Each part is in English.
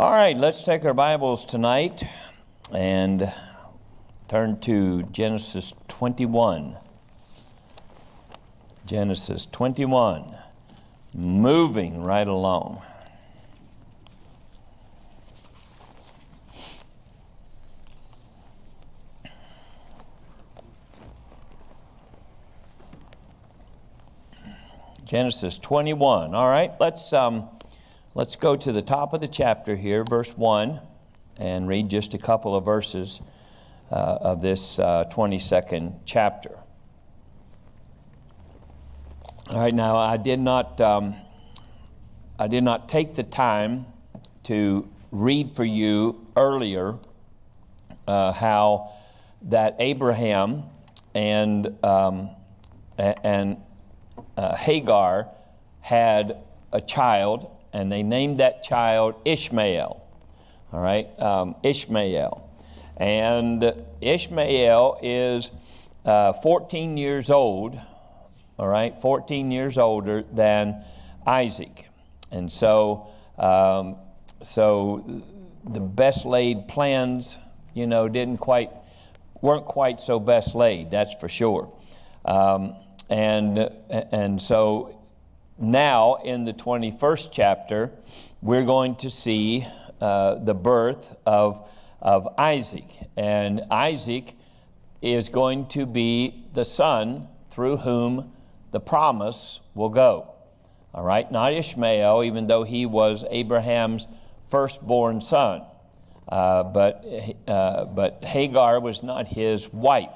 All right, let's take our Bibles tonight and turn to Genesis 21. Genesis 21, moving right along. Genesis 21. All right, let's go to the top of the chapter here, verse 1, and read just a couple of verses of this 22nd chapter. All right, now I did not take the time to read for you earlier how that Abraham and Hagar had a child, and they named that child Ishmael. All right, Ishmael. And Ishmael is 14 years old, all right, 14 years older than Isaac. And so the best laid plans, weren't quite so best laid, that's for sure. And so now in the 21st chapter, we're going to see the birth of Isaac. And Isaac is going to be the son through whom the promise will go. All right, not Ishmael, even though he was Abraham's firstborn son. But Hagar was not his wife.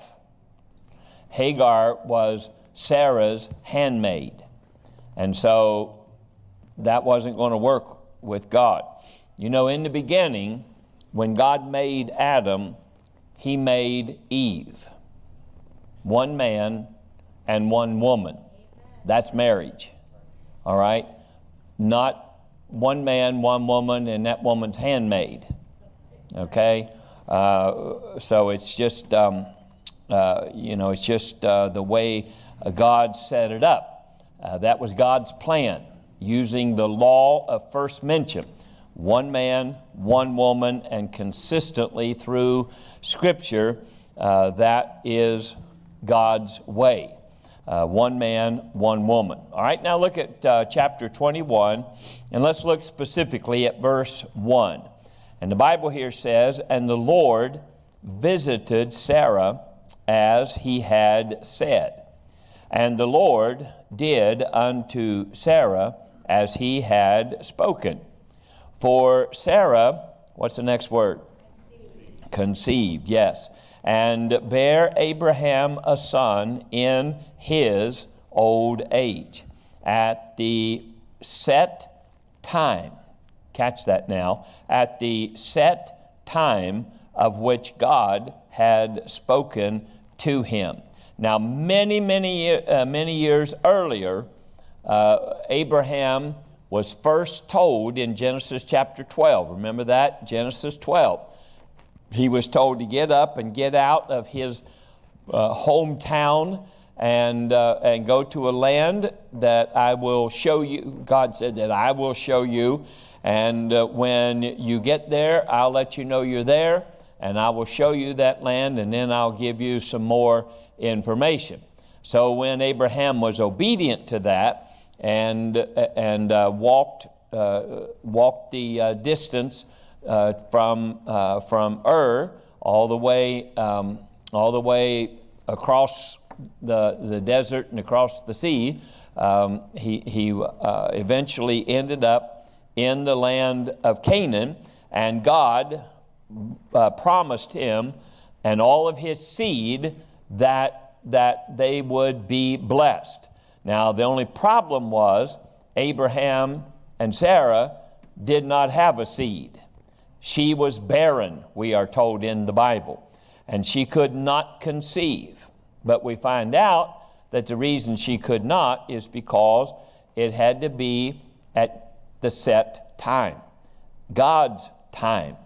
Hagar was Sarah's handmaid. And so that wasn't going to work with God. In the beginning, when God made Adam, he made Eve. One man and one woman. That's marriage. All right? Not one man, one woman, and that woman's handmaid. Okay? So it's just, it's just the way God set it up. That was God's plan, using the law of first mention. One man, one woman, and consistently through Scripture, that is God's way. One man, one woman. All right, now look at chapter 21, and let's look specifically at verse 1. And the Bible here says, "And the Lord visited Sarah as he had said. And the Lord did unto Sarah as he had spoken. For Sarah," what's the next word? Conceived, yes. "And bare Abraham a son in his old age, at the set time." Catch that now. "At the set time of which God had spoken to him." Now, many years earlier, Abraham was first told in Genesis chapter 12. Remember that? Genesis 12. He was told to get up and get out of his hometown and go to a land that I will show you. God said that I will show you. And when you get there, I'll let you know you're there, and I will show you that land, and then I'll give you some more information. So when Abraham was obedient to that and walked the distance from Ur all the way across the desert and across the sea, he eventually ended up in the land of Canaan, and God promised him and all of his seed that they would be blessed. Now, the only problem was Abraham and Sarah did not have a seed. She was barren, we are told in the Bible, and she could not conceive. But we find out that the reason she could not is because it had to be at the set time, God's time.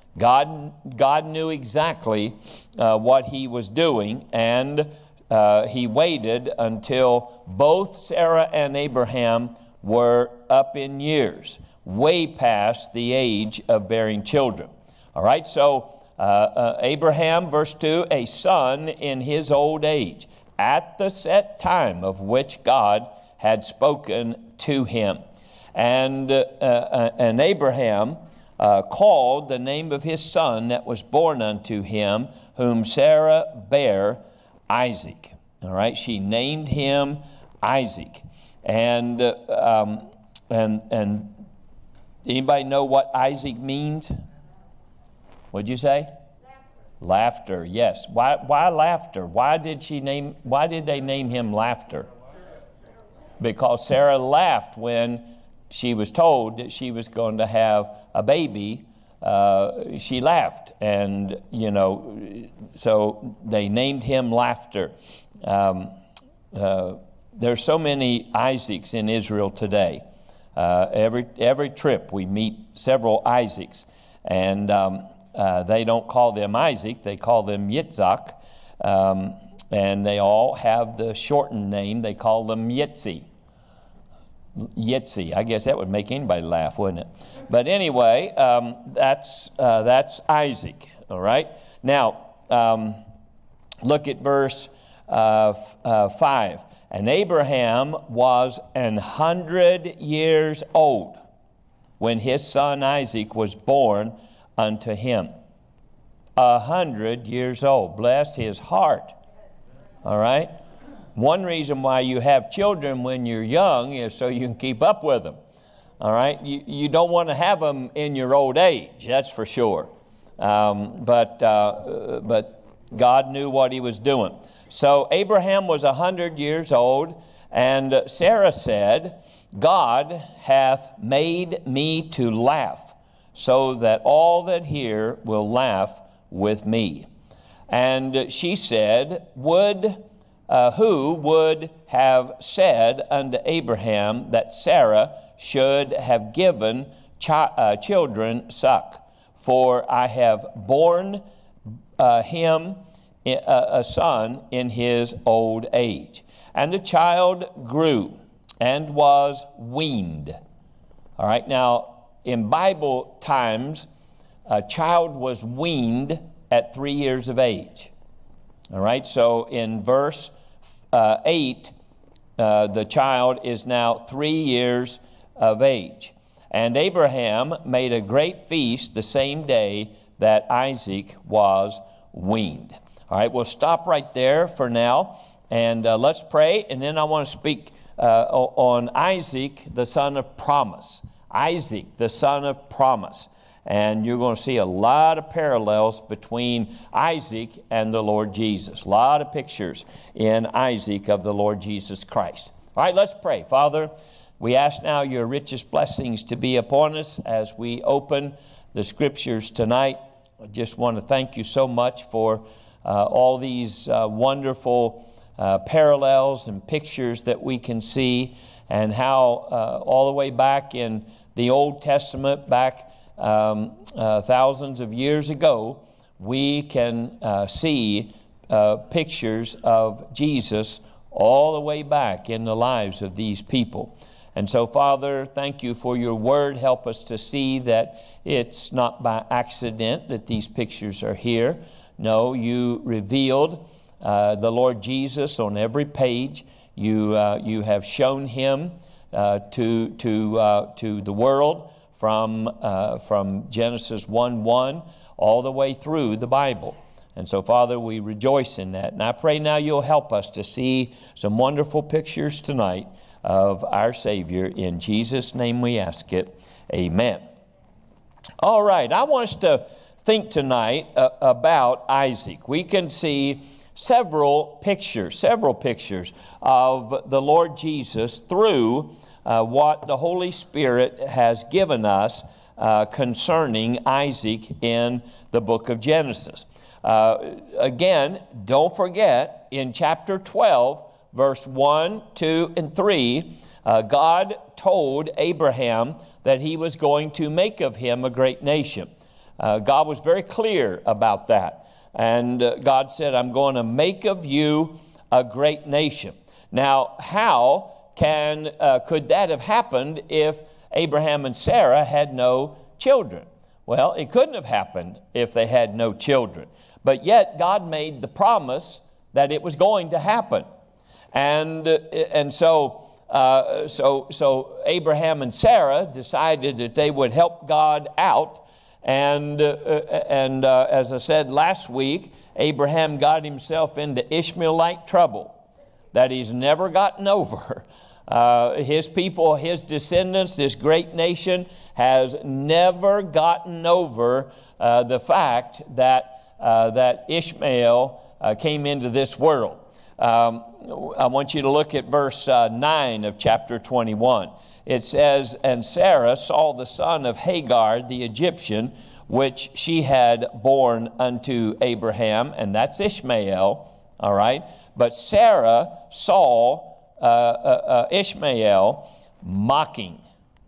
God knew exactly what he was doing, and he waited until both Sarah and Abraham were up in years. way past the age of bearing children. All right, so Abraham, verse 2, a son in his old age, at the set time of which God had spoken to him. And Abraham called the name of his son that was born unto him, whom Sarah bare, Isaac. All right, she named him Isaac. And anybody know what Isaac means? What'd you say? Laughter, yes. Why laughter? Why did they name him Laughter? Because Sarah laughed when she was told that she was going to have a baby. She laughed, and so they named him Laughter. There's so many Isaacs in Israel today. Every trip we meet several Isaacs, and they don't call them Isaac, they call them Yitzhak, and they all have the shortened name. They call them Yitzi. I guess that would make anybody laugh, wouldn't it? But anyway, that's Isaac. All right. Now, look at verse 5. And Abraham was 100 years old when his son Isaac was born unto him. 100 years old. Bless his heart. All right. One reason why you have children when you're young is so you can keep up with them. All right. You don't want to have them in your old age. That's for sure. But God knew what he was doing. So Abraham was 100 years old, and Sarah said, God hath made me to laugh, so that all that hear will laugh with me. And she said, who would have said unto Abraham that Sarah should have given children suck? For I have borne him a son in his old age. And the child grew and was weaned. All right, now in Bible times, a child was weaned at 3 years of age. All right, so in verse 8, the child is now 3 years of age. And Abraham made a great feast the same day that Isaac was weaned. All right, we'll stop right there for now, and let's pray, and then I want to speak on Isaac, the son of promise. Isaac, the son of promise. And you're going to see a lot of parallels between Isaac and the Lord Jesus. A lot of pictures in Isaac of the Lord Jesus Christ. All right, let's pray. Father, we ask now your richest blessings to be upon us as we open the Scriptures tonight. I just want to thank you so much for all these wonderful parallels and pictures that we can see, and how all the way back in the Old Testament, back thousands of years ago, we can see pictures of Jesus all the way back in the lives of these people. And so, Father, thank you for your word. Help us to see that it's not by accident that these pictures are here. No, you revealed the Lord Jesus on every page. You have shown him to the world from Genesis 1:1 all the way through the Bible. And so, Father, we rejoice in that. And I pray now you'll help us to see some wonderful pictures tonight of our Savior. In Jesus' name we ask it. Amen. All right, I want us to think tonight about Isaac. We can see several pictures of the Lord Jesus through what the Holy Spirit has given us concerning Isaac in the book of Genesis. Again, don't forget, in chapter 12, verse 1, 2, and 3, God told Abraham that he was going to make of him a great nation. God was very clear about that. And God said, I'm going to make of you a great nation. Now, how could that have happened if Abraham and Sarah had no children. Well, it couldn't have happened if they had no children. But yet God made the promise that it was going to happen. And so Abraham and Sarah decided that they would help God out. And as I said last week, Abraham got himself into Ishmaelite trouble that he's never gotten over. His people, his descendants, this great nation has never gotten over the fact that Ishmael came into this world. I want you to look at verse 9 of chapter 21. It says, "And Sarah saw the son of Hagar the Egyptian, which she had born unto Abraham," and that's Ishmael, all right? "But Sarah saw Ishmael mocking.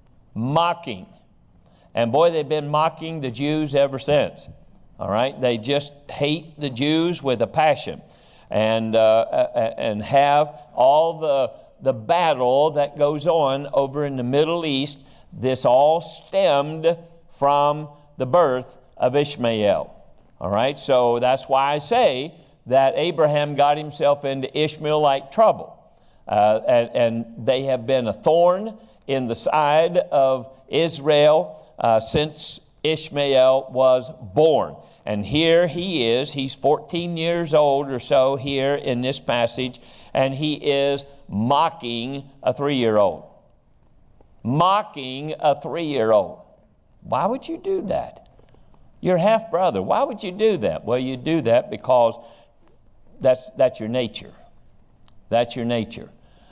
And boy, they've been mocking the Jews ever since, all right? They just hate the Jews with a passion, and have all the battle that goes on over in the Middle East. This all stemmed from the birth of Ishmael. All right, so that's why I say that Abraham got himself into Ishmaelite trouble. And they have been a thorn in the side of Israel since Ishmael was born. And here he is, he's 14 years old or so here in this passage, and he is mocking a 3-year-old. Mocking a 3-year-old. Why would you do that? Your half-brother, why would you do that? Well, you do that because that's your nature. That's your nature.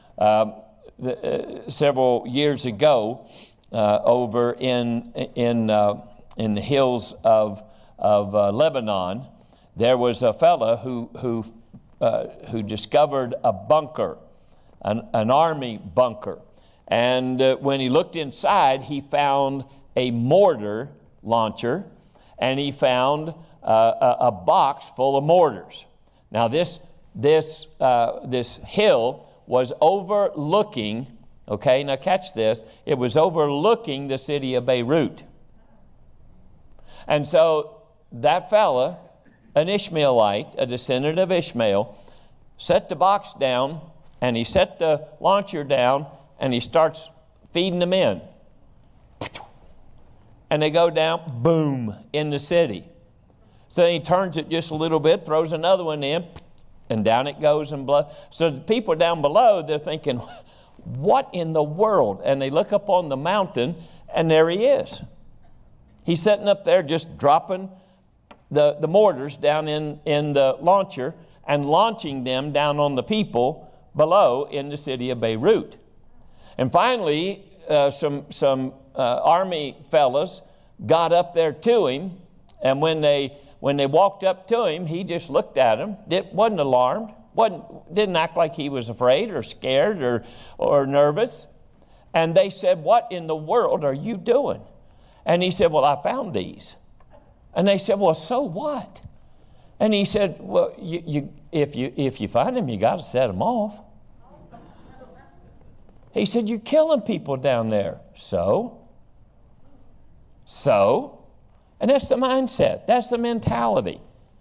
Several years ago, over in the hills of Lebanon, there was a fella who discovered a bunker, an army bunker, and when he looked inside, he found a mortar launcher, and he found a box full of mortars. Now this hill was overlooking. Okay, now catch this. It was overlooking the city of Beirut. And so that fella, an Ishmaelite, a descendant of Ishmael, set the box down, and he set the launcher down, and he starts feeding them in. And they go down, boom, in the city. So then he turns it just a little bit, throws another one in, and down it goes and blood. So the people down below, they're thinking, what in the world? And they look up on the mountain, and there he is. He's sitting up there just dropping the mortars down in the launcher and launching them down on the people below in the city of Beirut. And finally, some army fellas got up there to him, and when they walked up to him, he just looked at them. Wasn't alarmed. Didn't act like he was afraid or scared or nervous. And they said, "What in the world are you doing?" And he said, "Well, I found these." And they said, "Well, so what?" And he said, "Well, if you find them, you got to set them off." He said, "You're killing people down there." So? And that's the mindset. That's the mentality.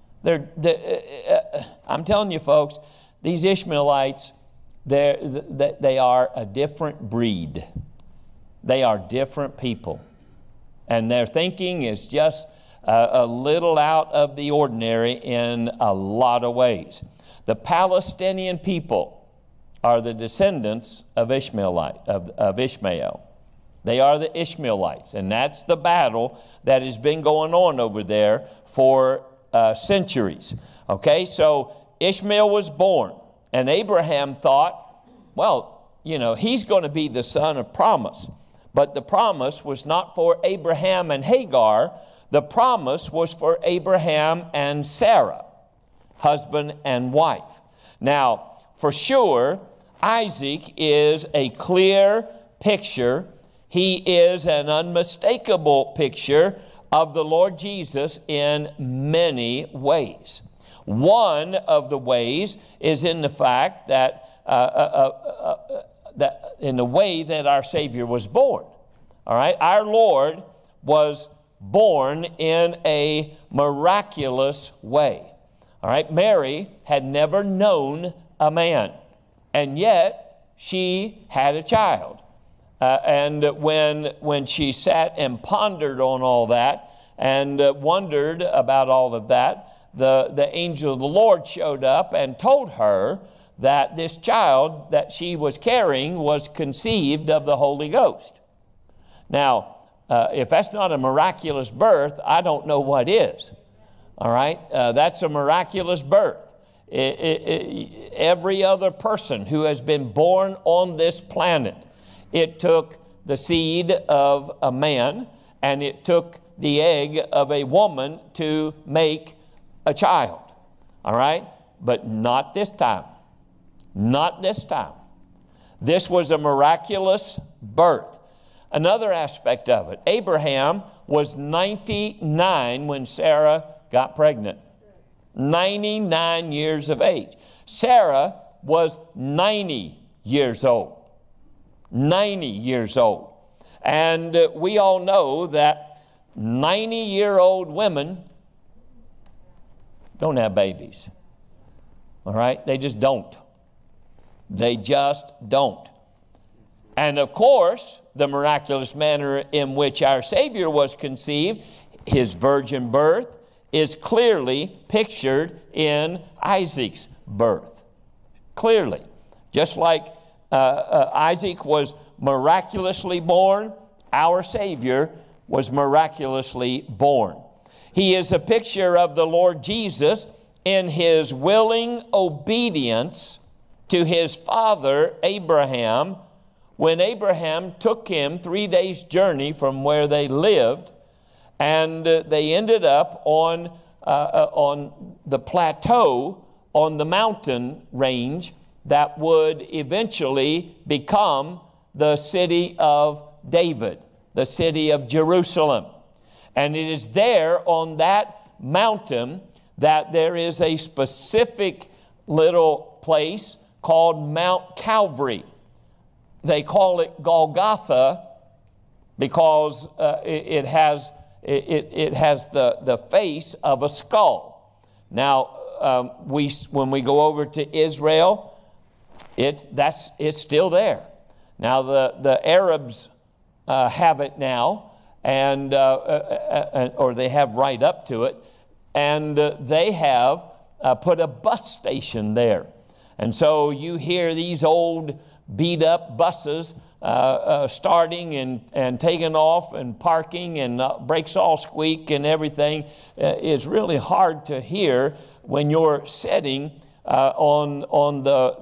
I'm telling you, folks, these Ishmaelites, they are a different breed. They are different people. And their thinking is just a little out of the ordinary in a lot of ways. The Palestinian people are the descendants of Ishmael. They are the Ishmaelites, and that's the battle that has been going on over there for centuries. Okay, so Ishmael was born, and Abraham thought, well, he's going to be the son of promise. But the promise was not for Abraham and Hagar. The promise was for Abraham and Sarah, husband and wife. Now, for sure, Isaac is a clear picture. He is an unmistakable picture of the Lord Jesus in many ways. One of the ways is in the fact that in the way that our Savior was born. All right? Our Lord was born in a miraculous way. All right? Mary had never known a man, and yet she had a child. And when she sat and pondered on all that and wondered about all of that, the angel of the Lord showed up and told her that this child that she was carrying was conceived of the Holy Ghost. Now, if that's not a miraculous birth, I don't know what is. All right? That's a miraculous birth. Every other person who has been born on this planet, it took the seed of a man and it took the egg of a woman to make a child. All right? But not this time. Not this time. This was a miraculous birth. Another aspect of it, Abraham was 99 when Sarah got pregnant. 99 years of age. Sarah was 90 years old. 90 years old. And we all know that 90-year-old women don't have babies. All right? They just don't. They just don't. And of course, the miraculous manner in which our Savior was conceived, his virgin birth, is clearly pictured in Isaac's birth. Clearly. Just like Isaac was miraculously born, our Savior was miraculously born. He is a picture of the Lord Jesus in his willing obedience to his father Abraham, when Abraham took him 3 days' journey from where they lived, and they ended up on the plateau, on the mountain range that would eventually become the city of David, the city of Jerusalem. And it is there on that mountain that there is a specific little place called Mount Calvary. They call it Golgotha because it has the face of a skull. Now, when we go over to Israel, it's still there. Now, the Arabs have it now, and or they have right up to it, and they have put a bus station there. And so you hear these old beat-up buses starting and taking off and parking, and brakes all squeak and everything. It's really hard to hear when you're sitting in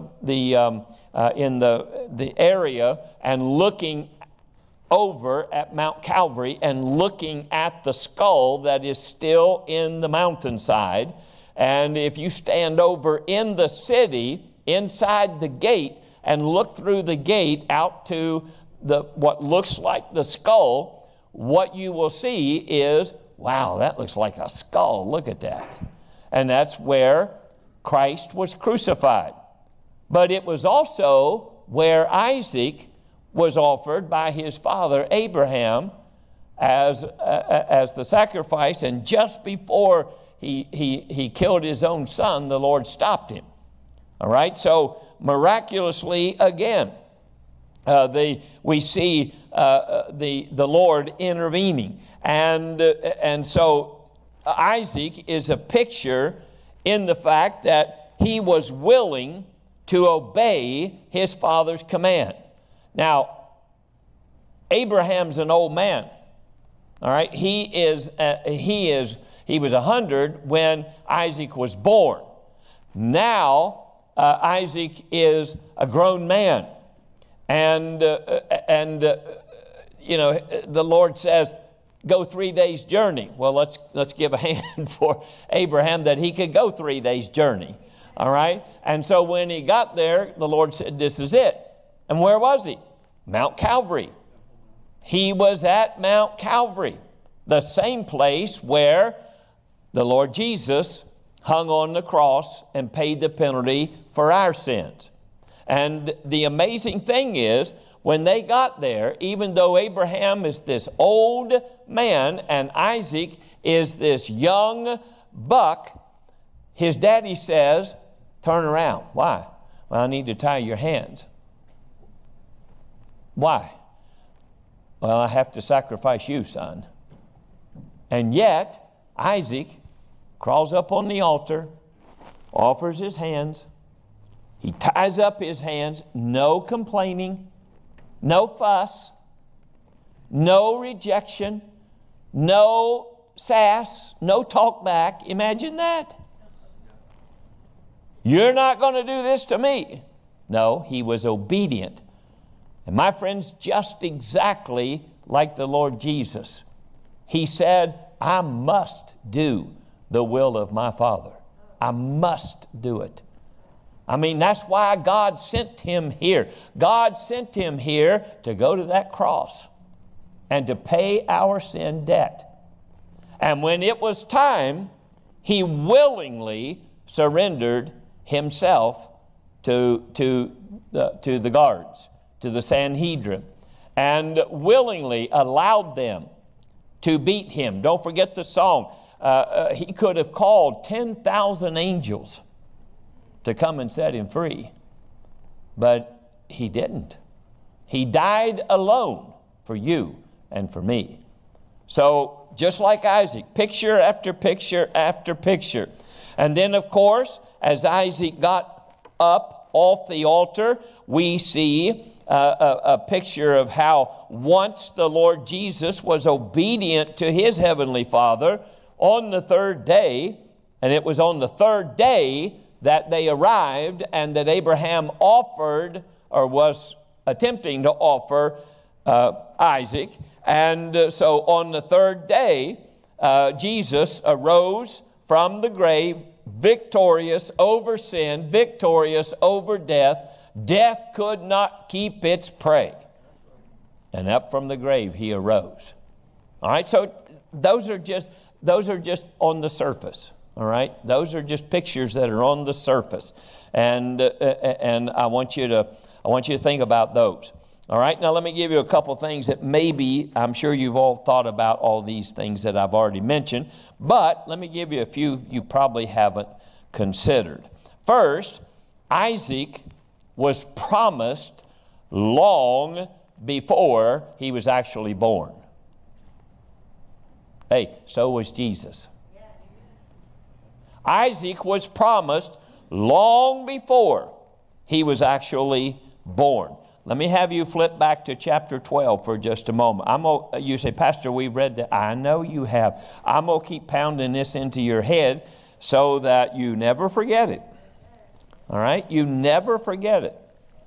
the area and looking over at Mount Calvary and looking at the skull that is still in the mountainside. And if you stand over in the city, inside the gate, and look through the gate out to what looks like the skull, what you will see is, wow, that looks like a skull. Look at that. And that's where Christ was crucified. But it was also where Isaac was offered by his father Abraham as the sacrifice. And just before he killed his own son, the Lord stopped him. All right, so miraculously again, we see the Lord intervening, and so Isaac is a picture in the fact that he was willing to obey his father's command. Now, Abraham's an old man. All right, he was 100 when Isaac was born. Now, Isaac is a grown man, and the Lord says, "Go 3 days' journey." Well, let's give a hand for Abraham that he could go 3 days' journey. All right, and so when he got there, the Lord said, "This is it." And where was he? Mount Calvary. He was at Mount Calvary, the same place where the Lord Jesus hung on the cross and paid the penalty for our sins. And the amazing thing is, when they got there, even though Abraham is this old man and Isaac is this young buck, his daddy says, turn around. Why? Well, I need to tie your hands. Why? Well, I have to sacrifice you, son. And yet, Isaac crawls up on the altar, offers his hands. He ties up his hands, no complaining, no fuss, no rejection, no sass, no talk back. Imagine that. You're not going to do this to me. No, he was obedient. And my friends, just exactly like the Lord Jesus. He said, I must do the will of my Father. I must do it. I mean, that's why God sent him here. God sent him here to go to that cross and to pay our sin debt. And when it was time, he willingly surrendered himself to the guards, to the Sanhedrin, and willingly allowed them to beat him. Don't forget the song. He could have called 10,000 angels to come and set him free, but he didn't. He died alone for you and for me. So just like Isaac, picture after picture after picture. And then, of course, as Isaac got up off the altar, we see a picture of how once the Lord Jesus was obedient to his heavenly Father on the third day, and it was on the third day that they arrived and that Abraham offered, or was attempting to offer, Isaac. And so on the third day, Jesus arose from the grave, victorious over sin, victorious over death. Death could not keep its prey. And up from the grave he arose. All right, so those are just on the surface. All right, those are just pictures that are on the surface, and I want you to think about those. All right, now let me give you a couple things that maybe, I'm sure you've all thought about all these things that I've already mentioned, but let me give you a few you probably haven't considered. First, Isaac was promised long before he was actually born. Hey, so was Jesus. Isaac was promised long before he was actually born. Let me have you flip back to chapter 12 for just a moment. You say, Pastor, we've read that. I know you have. I'm going to keep pounding this into your head so that you never forget it. All right? You never forget it.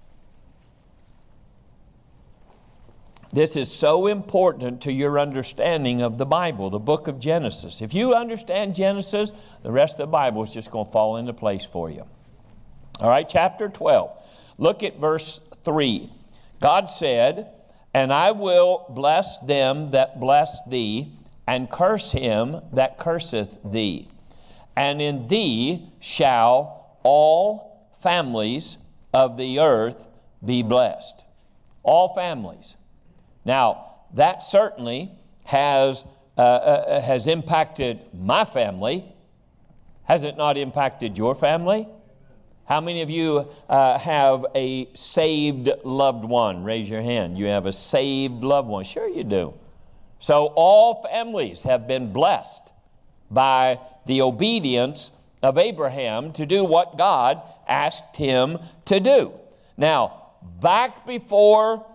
This is so important to your understanding of the Bible, the book of Genesis. If you understand Genesis, the rest of the Bible is just going to fall into place for you. All right, chapter 12. Look at verse 3. God said, and I will bless them that bless thee, and curse him that curseth thee. And in thee shall all families of the earth be blessed. All families. Now, that certainly has impacted my family. Has it not impacted your family? How many of you have a saved loved one? Raise your hand. You have a saved loved one. Sure you do. So all families have been blessed by the obedience of Abraham to do what God asked him to do. Now, back before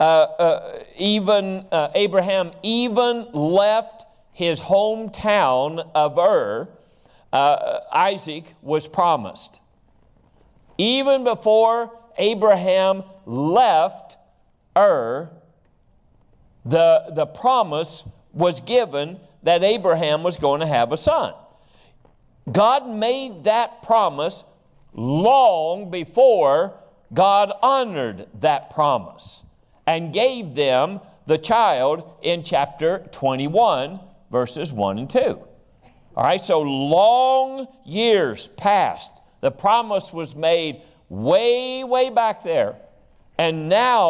Abraham even left his hometown of Ur, Isaac was promised. Even before Abraham left Ur, the promise was given that Abraham was going to have a son. God made that promise long before God honored that promise and gave them the child in chapter 21, verses 1 and 2. All right, so long years passed. The promise was made way, way back there. And now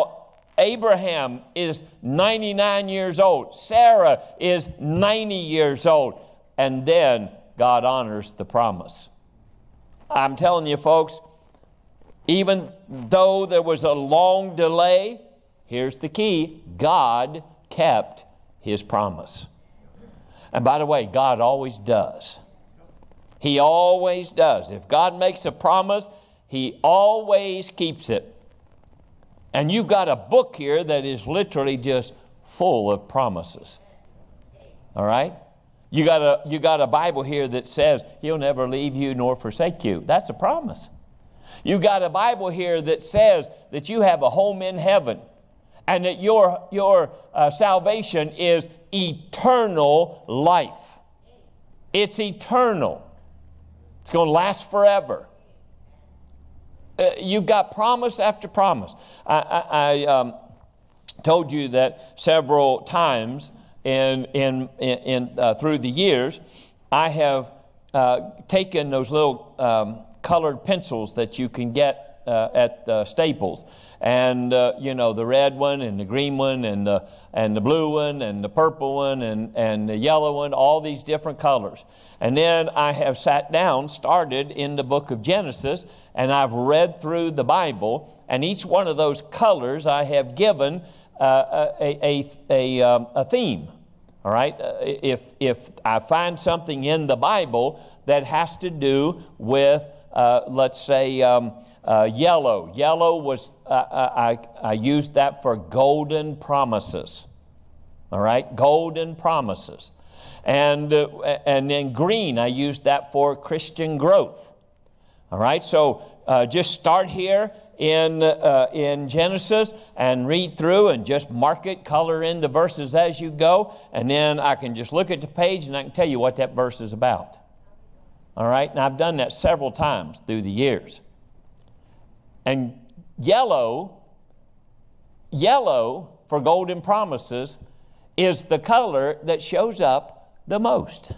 Abraham is 99 years old. Sarah is 90 years old. And then God honors the promise. I'm telling you, folks, even though there was a long delay, here's the key: God kept His promise. And by the way, God always does. He always does. If God makes a promise, He always keeps it. And you've got a book here that is literally just full of promises. All right? You got a Bible here that says He'll never leave you nor forsake you. That's a promise. You got a Bible here that says that you have a home in heaven and that your salvation is eternal life. It's eternal. It's going to last forever. You've got promise after promise. I told you that several times in through the years, I have taken those little colored pencils that you can get at Staples, and the red one and the green one and the blue one and the purple one and the yellow one, all these different colors. And then I have sat down, started in the book of Genesis, and I've read through the Bible, and each one of those colors I have given a theme. All right, if I find something in the Bible that has to do with let's say yellow. Yellow was I used that for golden promises. All right, golden promises, and then green, I used that for Christian growth. All right, so just start here in Genesis and read through and just mark it, color in the verses as you go, and then I can just look at the page and I can tell you what that verse is about. All right, and I've done that several times through the years. And yellow for golden promises is the color that shows up the most.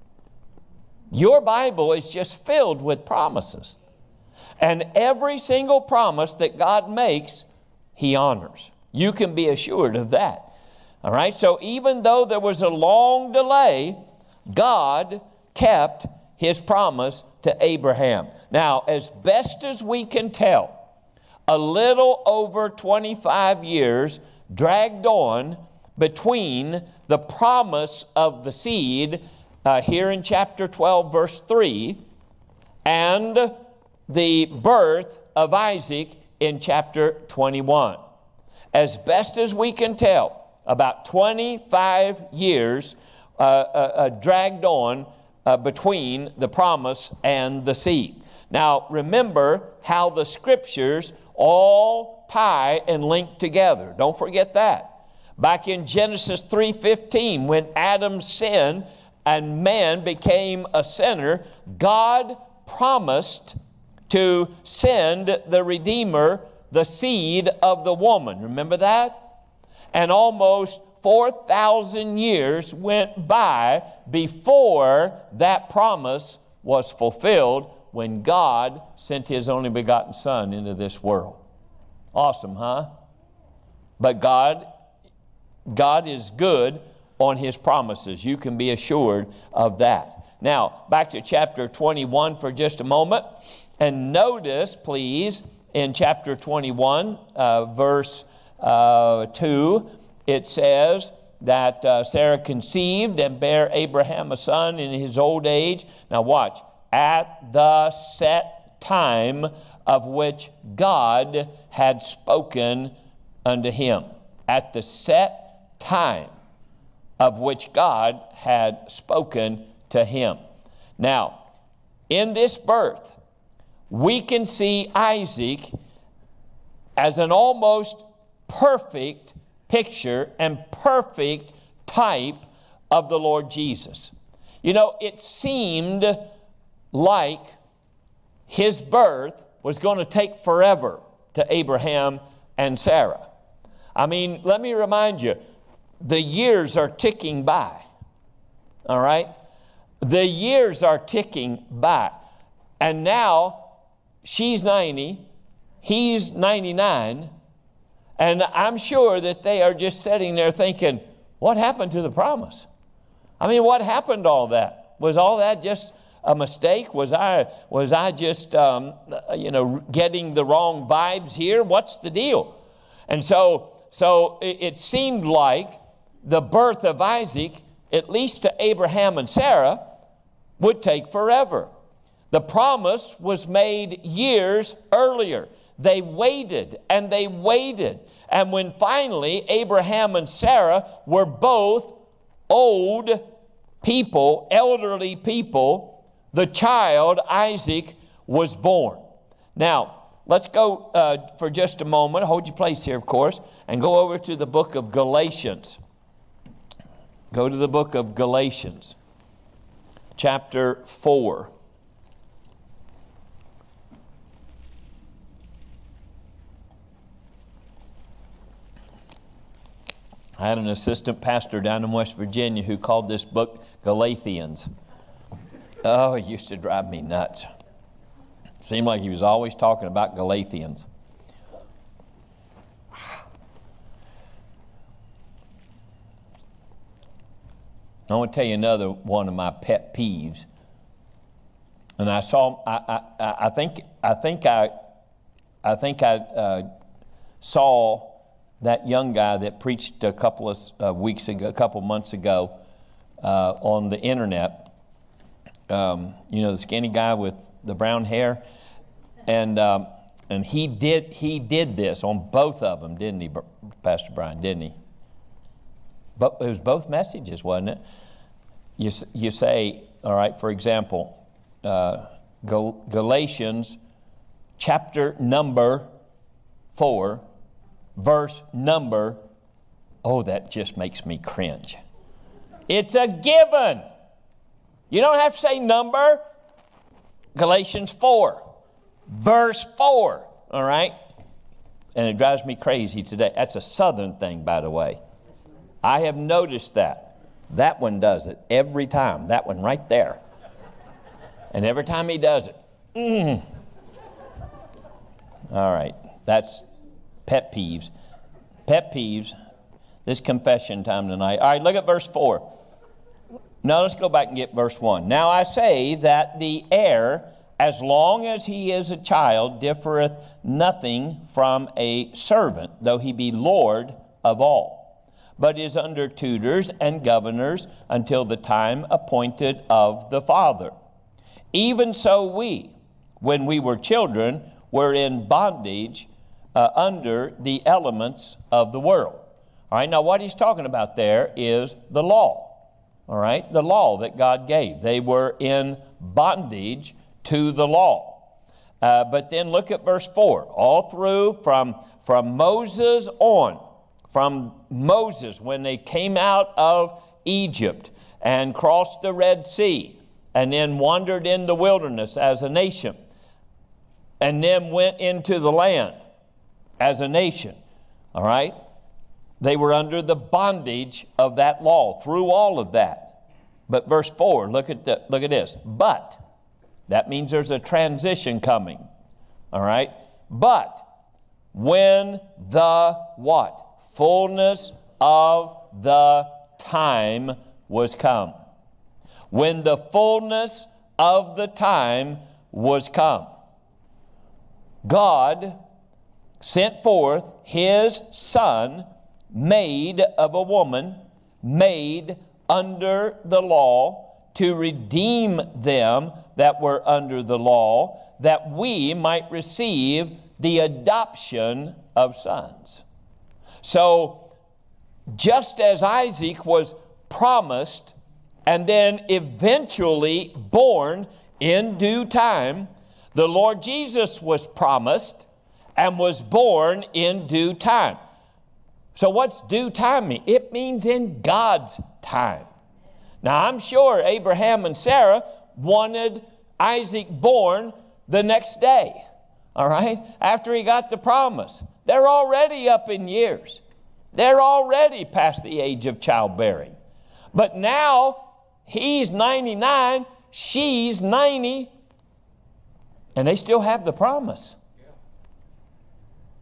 Your Bible is just filled with promises. And every single promise that God makes, He honors. You can be assured of that. All right, so even though there was a long delay, God kept His promise to Abraham. Now, as best as we can tell, a little over 25 years dragged on between the promise of the seed here in chapter 12, verse 3, and the birth of Isaac in chapter 21. As best as we can tell, about 25 years dragged on between the promise and the seed. Now, remember how the Scriptures all tie and link together. Don't forget that. Back in Genesis 3:15, when Adam sinned and man became a sinner, God promised to send the Redeemer, the seed of the woman. Remember that? And almost 4,000 years went by before that promise was fulfilled when God sent His only begotten Son into this world. Awesome, huh? But God is good on His promises. You can be assured of that. Now, back to chapter 21 for just a moment. And notice, please, in chapter 21, verse 2, it says that Sarah conceived and bare Abraham a son in his old age. Now watch. At the set time of which God had spoken unto him. At the set time of which God had spoken to him. Now, in this birth, we can see Isaac as an almost perfect picture and perfect type of the Lord Jesus. You know, it seemed like his birth was going to take forever to Abraham and Sarah. I mean, let me remind you, the years are ticking by. All right? The years are ticking by. And now she's 90, he's 99, And I'm sure that they are just sitting there thinking, what happened to the promise? I mean, what happened to all that? Was all that just a mistake? Was I just, getting the wrong vibes here? What's the deal? And so it seemed like the birth of Isaac, at least to Abraham and Sarah, would take forever. The promise was made years earlier. They waited and they waited. And when finally Abraham and Sarah were both old people, elderly people, the child Isaac was born. Now, let's go for just a moment, hold your place here, of course, and go over to the book of Galatians. Go to the book of Galatians, chapter 4. I had an assistant pastor down in West Virginia who called this book Galatians. Oh, it used to drive me nuts. Seemed like he was always talking about Galatians. I want to tell you another one of my pet peeves. And I saw, I think I saw that young guy that preached a couple of months ago on the internet. The skinny guy with the brown hair, and he did this on both of them, didn't he, Pastor Brian? Didn't he? But it was both messages, wasn't it? You say, all right, for example, Galatians chapter number 4, verse number, oh, that just makes me cringe. It's a given. You don't have to say number. Galatians 4, verse 4, all right? And it drives me crazy today. That's a southern thing, by the way. I have noticed that. That one does it every time. That one right there. And every time he does it, All right, that's pet peeves. Pet peeves. This confession time tonight. All right, look at verse 4. Now let's go back and get verse 1. Now I say that the heir, as long as he is a child, differeth nothing from a servant, though he be Lord of all, but is under tutors and governors until the time appointed of the Father. Even so we, when we were children, were in bondage under the elements of the world. All right, now what he's talking about there is the law. All right, the law that God gave. They were in bondage to the law. But then look at verse 4. All through from Moses on, from Moses when they came out of Egypt and crossed the Red Sea and then wandered in the wilderness as a nation and then went into the land as a nation. All right? They were under the bondage of that law through all of that. But verse 4, look at this. But, that means there's a transition coming. All right? But, when the what? Fullness of the time was come. When the fullness of the time was come, God sent forth His Son, made of a woman, made under the law, to redeem them that were under the law, that we might receive the adoption of sons. So, just as Isaac was promised and then eventually born in due time, the Lord Jesus was promised and was born in due time. So what's due time mean? It means in God's time. Now, I'm sure Abraham and Sarah wanted Isaac born the next day, all right, after he got the promise. They're already up in years. They're already past the age of childbearing. But now, he's 99, she's 90, and they still have the promise.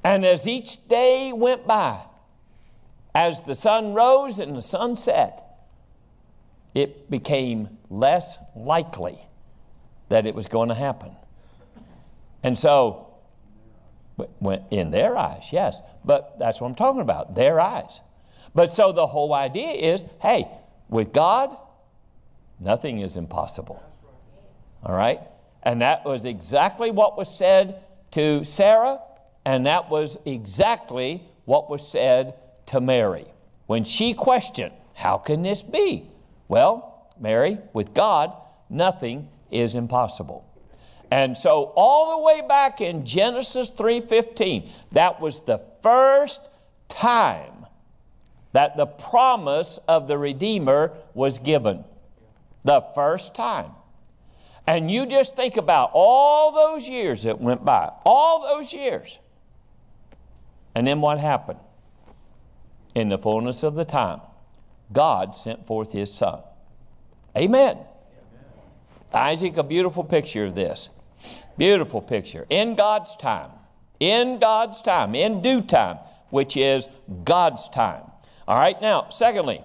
And as each day went by, as the sun rose and the sun set, it became less likely that it was going to happen. And so, in their eyes, yes, but that's what I'm talking about, their eyes. But so the whole idea is, hey, with God, nothing is impossible. All right? And that was exactly what was said to Sarah, and that was exactly what was said to Mary. When she questioned, how can this be? Well, Mary, with God, nothing is impossible. And so all the way back in Genesis 3:15, that was the first time that the promise of the Redeemer was given. The first time. And you just think about all those years that went by, all those years. And then what happened? In the fullness of the time, God sent forth His Son. Amen. Isaac, a beautiful picture of this. Beautiful picture. In God's time. In God's time. In due time, which is God's time. All right, now, secondly,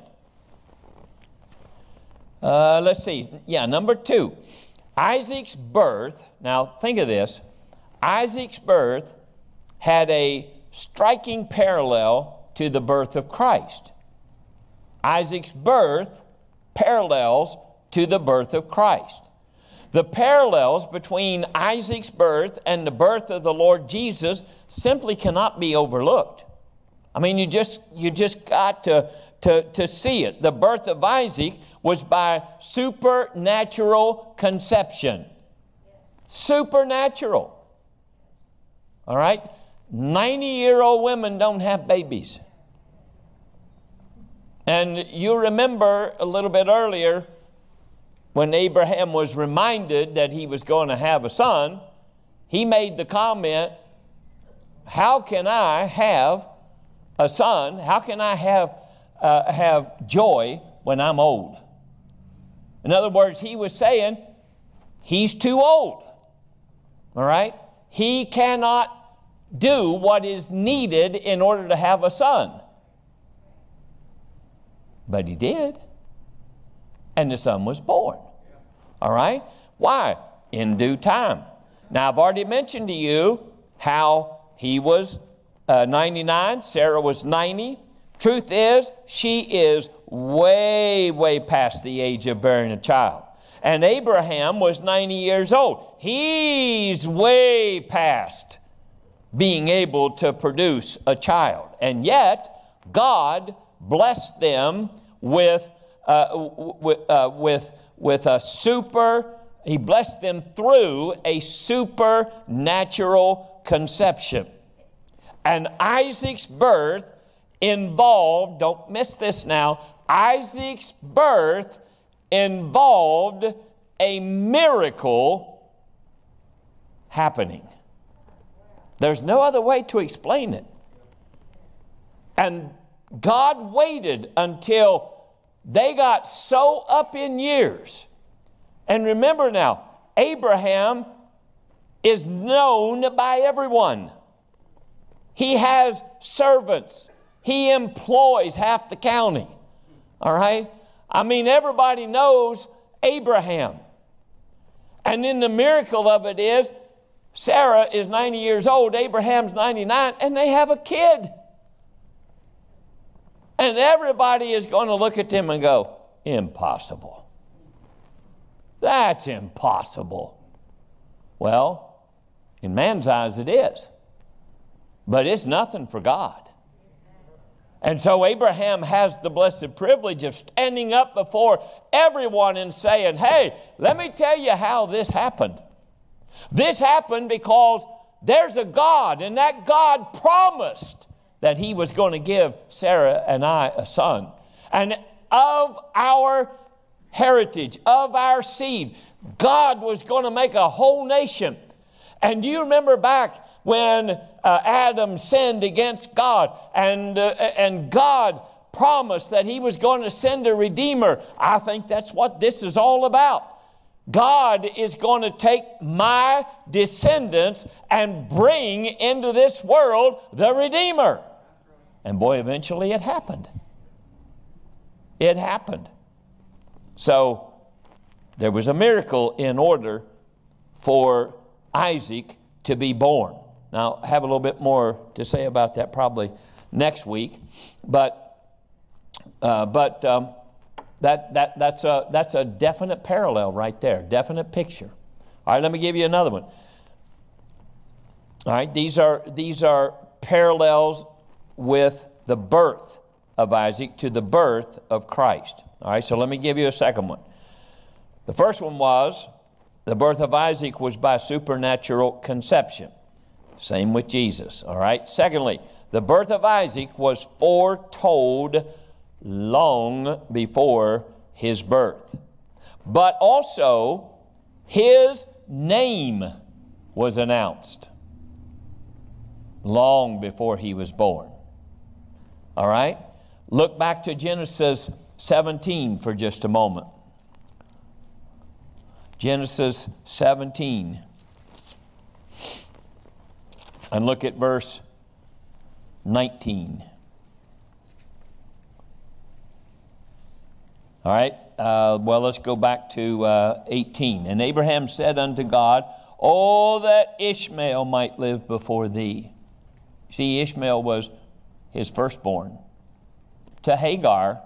let's see. Yeah, number 2. Isaac's birth, now think of this. Isaac's birth had a striking parallel to the birth of Christ. Isaac's birth parallels to the birth of Christ. The parallels between Isaac's birth and the birth of the Lord Jesus simply cannot be overlooked. I mean, you just got to see it. The birth of Isaac was by supernatural conception. Supernatural. All right? 90-year-old women don't have babies. And you remember a little bit earlier when Abraham was reminded that he was going to have a son, he made the comment, how can I have a son? How can I have joy when I'm old? In other words, he was saying, he's too old. All right? He cannot do what is needed in order to have a son. But he did. And the son was born. All right? Why? In due time. Now, I've already mentioned to you how he was 99, Sarah was 90. Truth is, she is way, way past the age of bearing a child. And Abraham was 90 years old. He's way past being able to produce a child. And yet, God blessed them with He blessed them through a supernatural conception. And Isaac's birth involved, don't miss this now, Isaac's birth involved a miracle happening. There's no other way to explain it. And God waited until they got so up in years. And remember now, Abraham is known by everyone. He has servants. He employs half the county. All right? I mean, everybody knows Abraham. And then the miracle of it is, Sarah is 90 years old, Abraham's 99, and they have a kid. And everybody is going to look at them and go, impossible. That's impossible. Well, in man's eyes it is. But it's nothing for God. And so Abraham has the blessed privilege of standing up before everyone and saying, hey, let me tell you how this happened. This happened because there's a God, and that God promised that He was going to give Sarah and I a son. And of our heritage, of our seed, God was going to make a whole nation. And do you remember back when Adam sinned against God, and God promised that He was going to send a Redeemer? I think that's what this is all about. God is going to take my descendants and bring into this world the Redeemer. And boy, eventually it happened. It happened. So there was a miracle in order for Isaac to be born. Now, I have a little bit more to say about that probably next week, but that's a definite parallel right there, definite picture. All right, let me give you another one. All right, these are parallels with the birth of Isaac to the birth of Christ. All right, so let me give you a second one. The first one was the birth of Isaac was by supernatural conception. Same with Jesus. All right. Secondly, the birth of Isaac was foretold long before his birth. But also, his name was announced long before he was born. All right? Look back to Genesis 17 for just a moment. Genesis 17. And look at verse 19. All right, well, let's go back to 18. And Abraham said unto God, "Oh, that Ishmael might live before thee." See, Ishmael was his firstborn. To Hagar,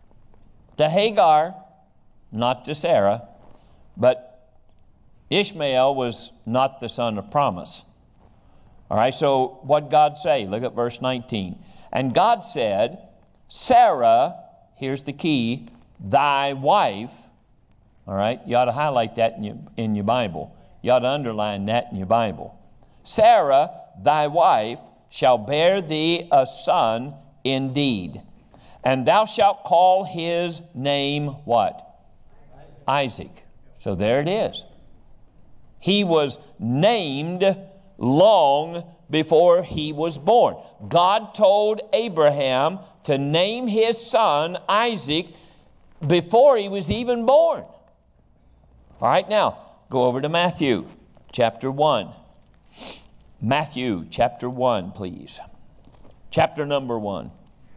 not to Sarah, but Ishmael was not the son of promise. All right, so what God say? Look at verse 19. And God said, "Sarah," here's the key, "thy wife," all right, you ought to highlight that in your Bible. You ought to underline that in your Bible. "Sarah, thy wife, shall bear thee a son indeed, and thou shalt call his name" what? Isaac. So there it is. He was named long before he was born. God told Abraham to name his son Isaac before he was even born. All right, now go over to Matthew chapter 1. Matthew chapter 1, please. Chapter number 1.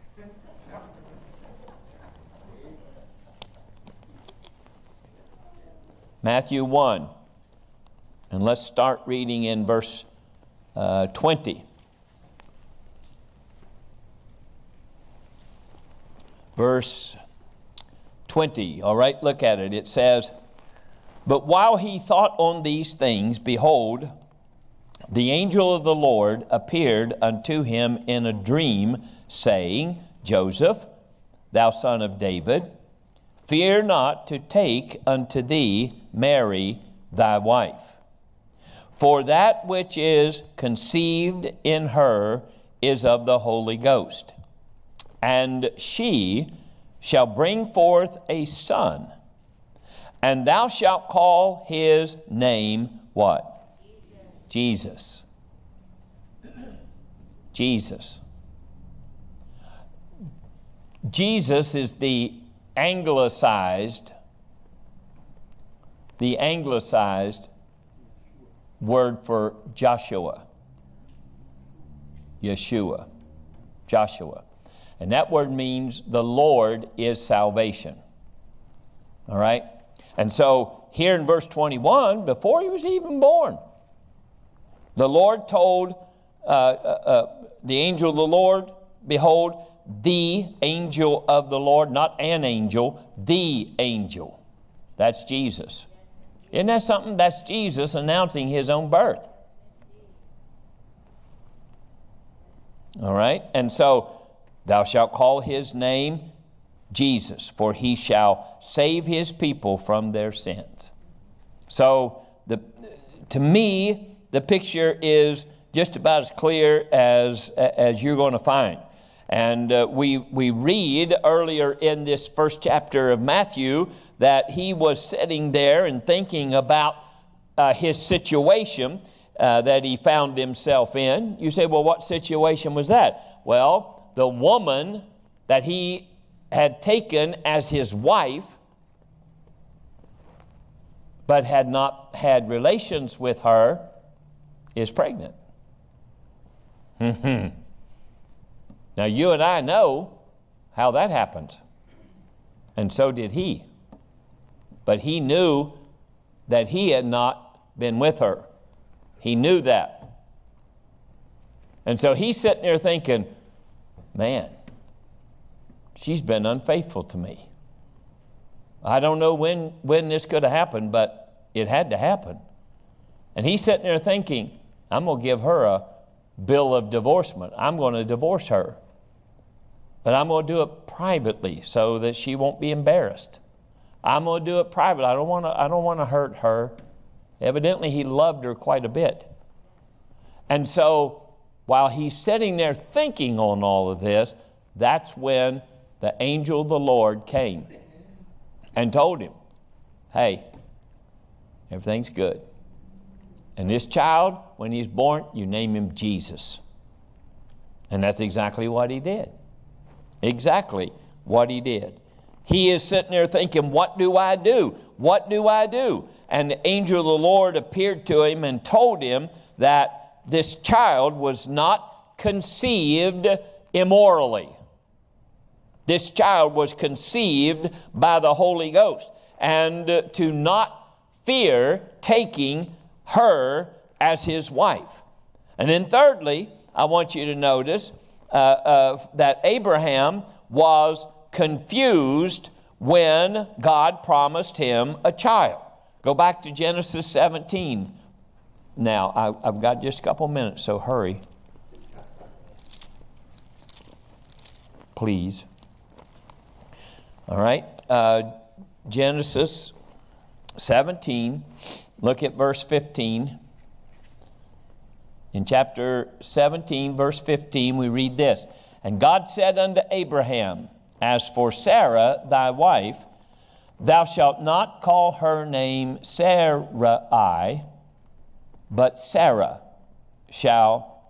Matthew 1. And let's start reading in verse 20. Verse 20. All right, look at it. It says, "But while he thought on these things, behold, the angel of the Lord appeared unto him in a dream, saying, Joseph, thou son of David, fear not to take unto thee Mary thy wife. For that which is conceived in her is of the Holy Ghost. And she shall bring forth a son, and thou shalt call his name" what? Jesus. Jesus. Jesus is the anglicized word for Joshua. Yeshua. Joshua. And that word means the Lord is salvation. All right? And so here in verse 21, before he was even born, the Lord told the angel of the Lord, "Behold, the angel of the Lord," not an angel, the angel. That's Jesus. Isn't that something? That's Jesus announcing his own birth. All right? And so, "Thou shalt call his name Jesus, for he shall save his people from their sins." So, to me, the picture is just about as clear as you're going to find. And we read earlier in this first chapter of Matthew that he was sitting there and thinking about his situation that he found himself in. You say, well, what situation was that? Well, the woman that he had taken as his wife but had not had relations with her, is pregnant. Now, you and I know how that happened, and so did he. But he knew that he had not been with her. He knew that. And so he's sitting there thinking, man, she's been unfaithful to me. I don't know when this could have happened, but it had to happen. And he's sitting there thinking, I'm going to give her a bill of divorcement. I'm going to divorce her. But I'm going to do it privately so that she won't be embarrassed. I'm going to do it privately. I don't want to hurt her. Evidently, he loved her quite a bit. And so, while he's sitting there thinking on all of this, that's when the angel of the Lord came and told him, hey, everything's good. And this child, when he's born, you name him Jesus. And that's exactly what he did. Exactly what he did. He is sitting there thinking, what do I do? What do I do? And the angel of the Lord appeared to him and told him that this child was not conceived immorally. This child was conceived by the Holy Ghost, and to not fear taking her as his wife. And then thirdly, I want you to notice that Abraham was confused when God promised him a child. Go back to Genesis 17. Now, I've got just a couple minutes, so hurry. Please. All right. Genesis 17. Look at verse 15. In chapter 17, verse 15, we read this. And God said unto Abraham, as for Sarah, thy wife, thou shalt not call her name Sarai, but Sarah shall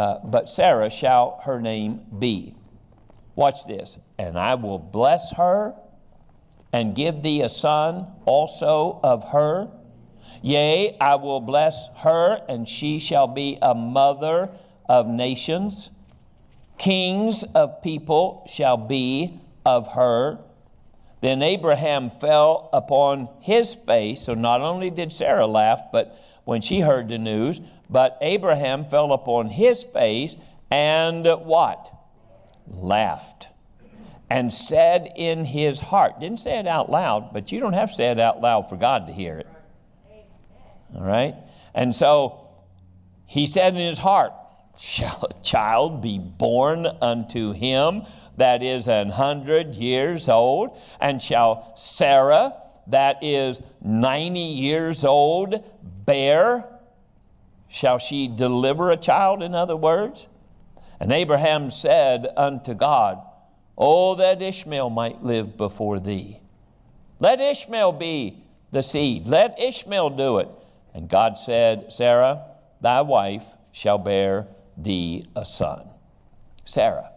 her name be. Watch this. And I will bless her and give thee a son also of her. Yea, I will bless her, and she shall be a mother of nations. Kings of people shall be of her. Then Abraham fell upon his face. So not only did Sarah laugh, but when she heard the news, but Abraham fell upon his face and what? Laughed. And said in his heart. Didn't say it out loud, but you don't have to say it out loud for God to hear it. All right? And so he said in his heart, shall a child be born unto him that is 100 years old? And shall Sarah, that is 90 years old, bear? Shall she deliver a child, in other words? And Abraham said unto God, oh, that Ishmael might live before thee. Let Ishmael be the seed. Let Ishmael do it. And God said, Sarah, thy wife shall bear thee a son. Sarah.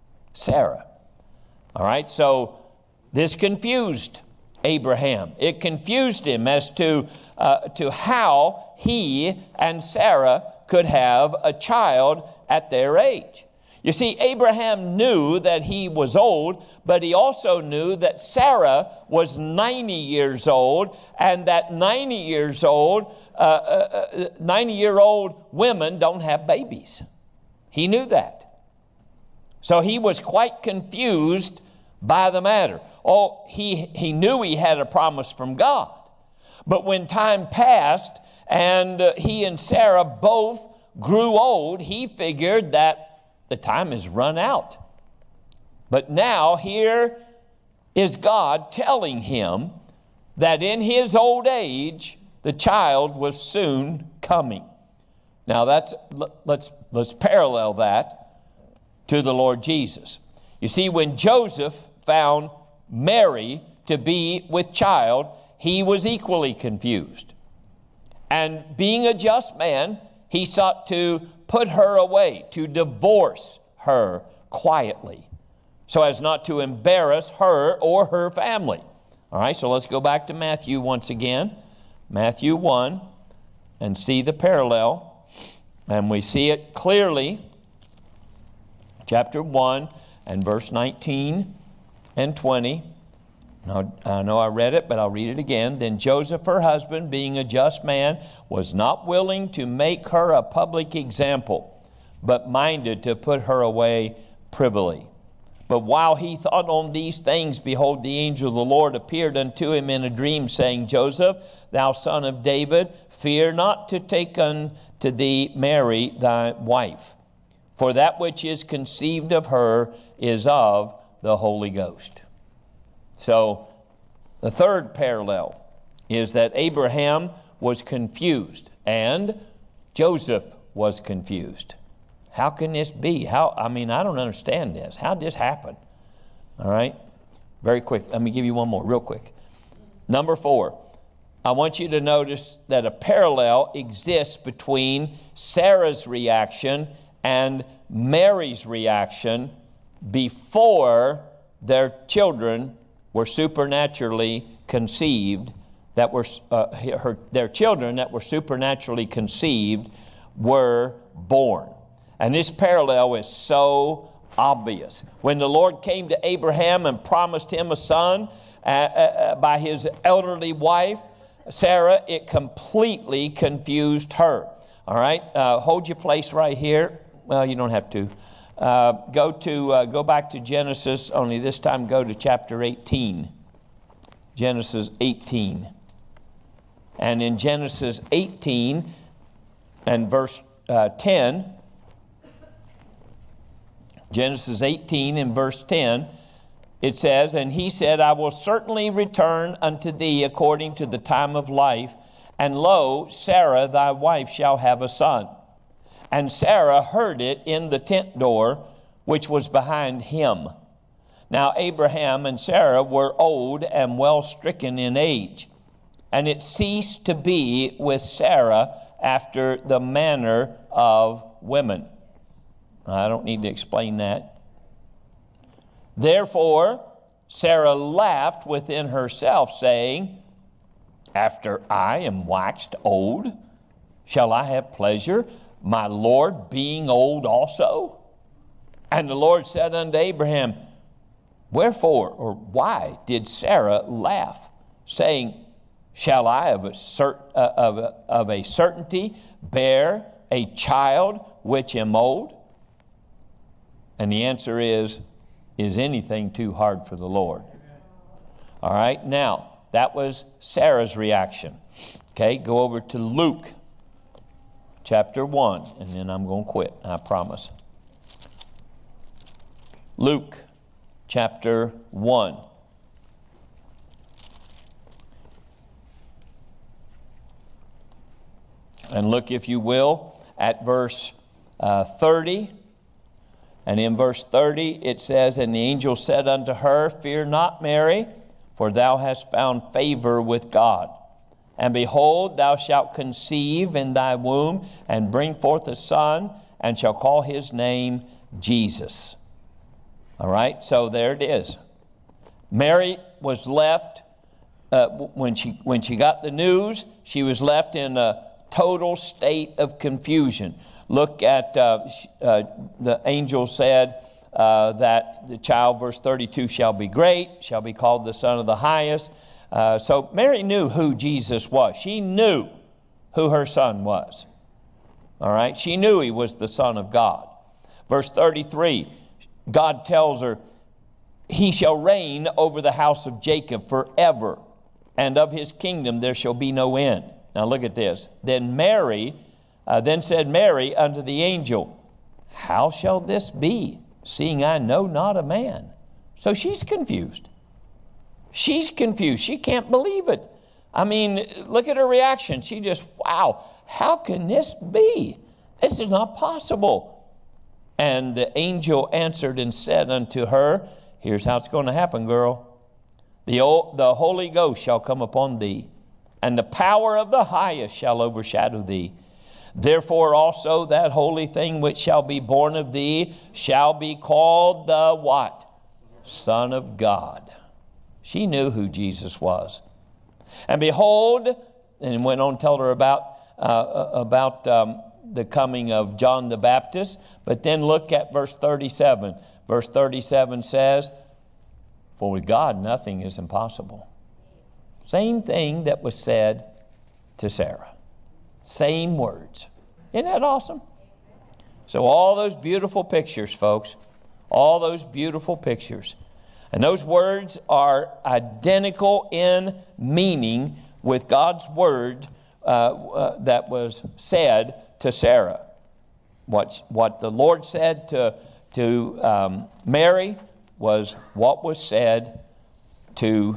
All right, so this confused Abraham. It confused him as to how he and Sarah could have a child at their age. You see, Abraham knew that he was old, but he also knew that Sarah was 90 years old, and that 90-year-old women don't have babies. He knew that. So he was quite confused by the matter. Oh, he knew he had a promise from God. But when time passed and he and Sarah both grew old, he figured that the time has run out. But now here is God telling him that in his old age, the child was soon coming. Now let's parallel that to the Lord Jesus. You see, when Joseph found Mary to be with child, he was equally confused. And being a just man, he sought to put her away, to divorce her quietly, so as not to embarrass her or her family. All right, so let's go back to Matthew once again. Matthew 1, and see the parallel. And we see it clearly. Chapter 1 and verse 19 and 20. Now, I know I read it, but I'll read it again. Then Joseph, her husband, being a just man, was not willing to make her a public example, but minded to put her away privily. But while he thought on these things, behold, the angel of the Lord appeared unto him in a dream, saying, Joseph, thou son of David, fear not to take unto thee Mary thy wife, for that which is conceived of her is of the Holy Ghost. So the third parallel is that Abraham was confused and Joseph was confused. How can this be? I don't understand this. How did this happen? All right. Very quick. Let me give you one more real quick. Number 4. I want you to notice that a parallel exists between Sarah's reaction and Mary's reaction before their children were supernaturally conceived, their children that were supernaturally conceived were born. And this parallel is so obvious. When the Lord came to Abraham and promised him a son by his elderly wife, Sarah, it completely confused her. All right, hold your place right here. Well, you don't have to. Go back to Genesis, only this time go to chapter 18. Genesis 18. And in Genesis 18 and verse 10, Genesis 18 and verse 10, it says, And he said, I will certainly return unto thee according to the time of life, and lo, Sarah thy wife shall have a son. And Sarah heard it in the tent door, which was behind him. Now Abraham and Sarah were old and well stricken in age. And it ceased to be with Sarah after the manner of women. I don't need to explain that. Therefore Sarah laughed within herself, saying, After I am waxed old, shall I have pleasure, my Lord being old also? And the Lord said unto Abraham, Wherefore, or why did Sarah laugh, saying, Shall I of a certainty bear a child which am old? And the answer is anything too hard for the Lord? All right, now, that was Sarah's reaction. Okay, go over to Luke chapter 1, and then I'm going to quit, I promise. Luke chapter 1. And look, if you will, at verse 30. And in verse 30 it says, And the angel said unto her, Fear not, Mary, for thou hast found favor with God. And behold, thou shalt conceive in thy womb, and bring forth a son, and shall call his name Jesus. All right, so there it is. Mary was left, when she got the news, she was left in a total state of confusion. Look at the angel said that the child, verse 32, shall be great, shall be called the Son of the Highest. So Mary knew who Jesus was. She knew who her son was. All right, she knew he was the Son of God. Verse 33, God tells her, He shall reign over the house of Jacob forever, and of his kingdom there shall be no end. Now look at this. Then said Mary unto the angel, How shall this be, seeing I know not a man? So she's confused. She's confused. She can't believe it. I mean, look at her reaction. She just, wow, how can this be? This is not possible. And the angel answered and said unto her, Here's how it's going to happen, girl. The Holy Ghost shall come upon thee, and the power of the highest shall overshadow thee. Therefore also that holy thing which shall be born of thee shall be called the what? Son of God. She knew who Jesus was. And behold, and went on to tell her about the coming of John the Baptist. But then look at verse 37. Verse 37 says, "For with God nothing is impossible." Same thing that was said to Sarah. Same words. Isn't that awesome? So all those beautiful pictures, folks, all those beautiful pictures. And those words are identical in meaning with God's word that was said to Sarah. What the Lord said to Mary was what was said to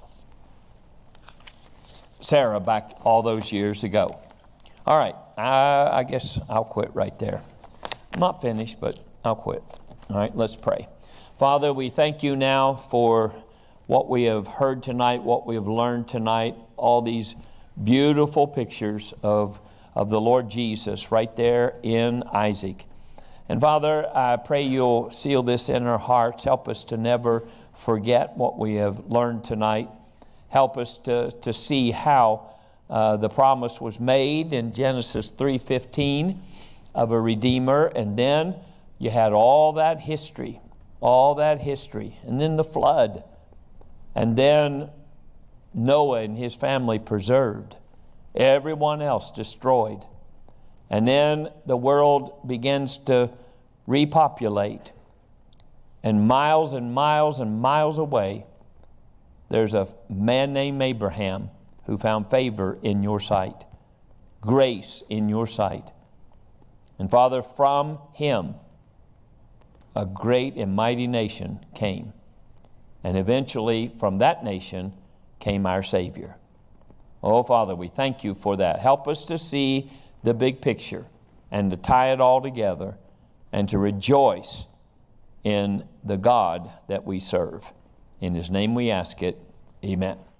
Sarah back all those years ago. All right, I guess I'll quit right there. I'm not finished, but I'll quit. All right, let's pray. Father, we thank you now for what we have heard tonight, what we have learned tonight, all these beautiful pictures of the Lord Jesus right there in Isaac. And Father, I pray you'll seal this in our hearts. Help us to never forget what we have learned tonight. Help us to see how the promise was made in Genesis 3:15 of a Redeemer. And then you had all that history. And then the flood. And then Noah and his family preserved. Everyone else destroyed. And then the world begins to repopulate. And miles and miles away, there's a man named Abraham who found favor in your sight, grace in your sight. And Father, from him, a great and mighty nation came. And eventually, from that nation came our Savior. Oh, Father, we thank you for that. Help us to see the big picture and to tie it all together and to rejoice in the God that we serve. In his name we ask it. Amen.